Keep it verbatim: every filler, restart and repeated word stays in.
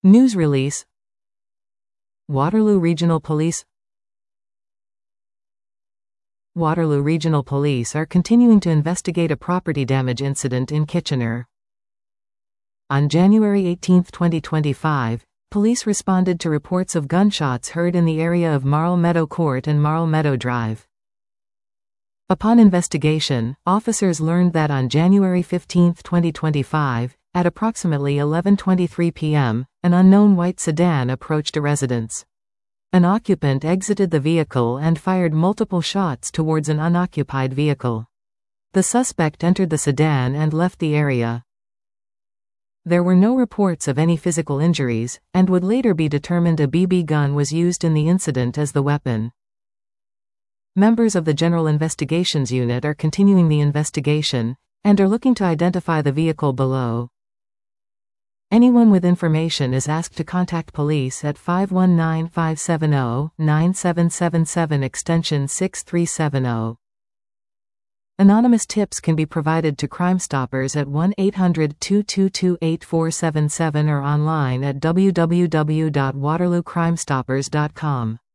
News release. Waterloo Regional Police. Waterloo Regional Police are continuing to investigate a property damage incident in Kitchener. On January eighteenth twenty twenty-five, police responded to reports of gunshots heard in the area of Marl Meadow Court and Marl Meadow Drive. Upon investigation, officers learned that on January fifteenth twenty twenty-five, at approximately eleven twenty-three p m, an unknown white sedan approached a residence. An occupant exited the vehicle and fired multiple shots towards an unoccupied vehicle. The suspect entered the sedan and left the area. There were no reports of any physical injuries, and would later be determined a B B gun was used in the incident as the weapon. Members of the General Investigations Unit are continuing the investigation, and are looking to identify the vehicle below. Anyone with information is asked to contact police at five one nine, five seven zero, nine seven seven seven extension six three seven zero. Anonymous tips can be provided to Crime Stoppers at one eight hundred, two two two, eight four seven seven or online at w w w dot waterloo crime stoppers dot com.